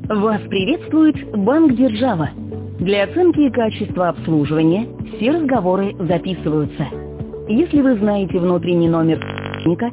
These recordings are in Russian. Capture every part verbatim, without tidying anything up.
Вас приветствует Банк Держава. Для оценки качества обслуживания все разговоры записываются. Если вы знаете внутренний номер сотрудника,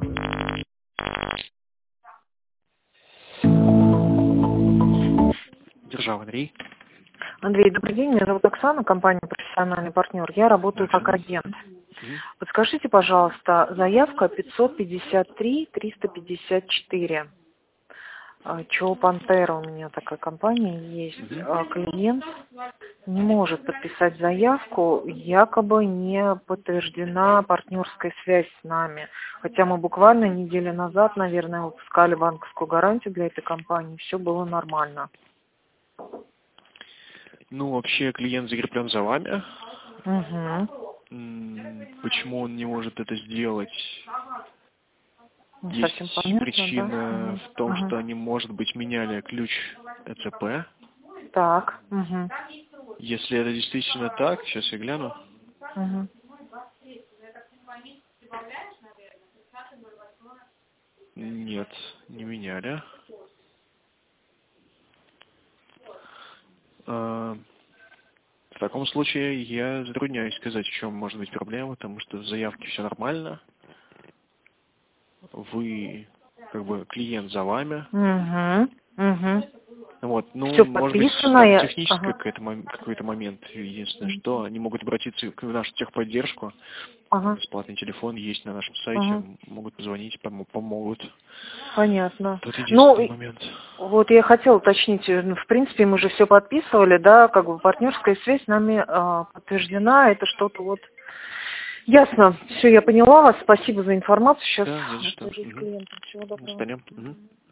Держава, Андрей. Андрей, добрый день. Меня зовут Оксана, компания «Профессиональный партнер». Я работаю как агент. Мгм. Подскажите, пожалуйста, заявка пятьсот пятьдесят три триста пятьдесят четыре. Чо Пантера у меня такая компания есть. А Клиент не может подписать заявку, якобы не подтверждена партнерская связь с нами. Хотя мы буквально неделю назад, наверное, выпускали банковскую гарантию для этой компании, все было нормально. Ну, вообще клиент закреплен за вами. Угу. М, Почему он не может это сделать? Не Есть совсем понятно, причина да? в том, Угу. что они, может быть, меняли ключ Э Цэ Пэ. Так. Угу. Если это действительно так, сейчас я гляну. Угу. Нет, не меняли. А, В таком случае я затрудняюсь сказать, в чем может быть проблема, потому что в заявке все нормально. Вы, как бы, клиент за вами. Угу. Угу. Вот, ну, Все может быть, подписано. там и- технический Ага. какой-то, мом- какой-то момент. Единственное, что они могут обратиться в нашу техподдержку. Ага. Бесплатный телефон есть на нашем сайте. Ага. Могут позвонить, пом- помогут. Понятно. Тут Ну, единственный момент. вот я хотела уточнить, э, ну, в принципе, мы же все подписывали, да, как бы партнерская связь нами а, подтверждена, это что-то вот. Ясно. Все, я поняла вас. Спасибо за информацию. Сейчас Да, не за что. свяжусь с Мгм. клиентом. Всего До доброго. свидания. Мгм.